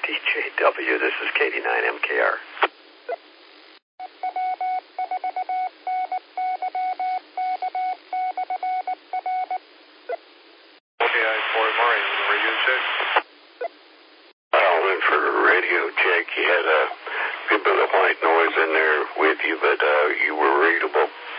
DJW, this is KD9MKR. You had a good bit of white noise in there with you, but you were readable.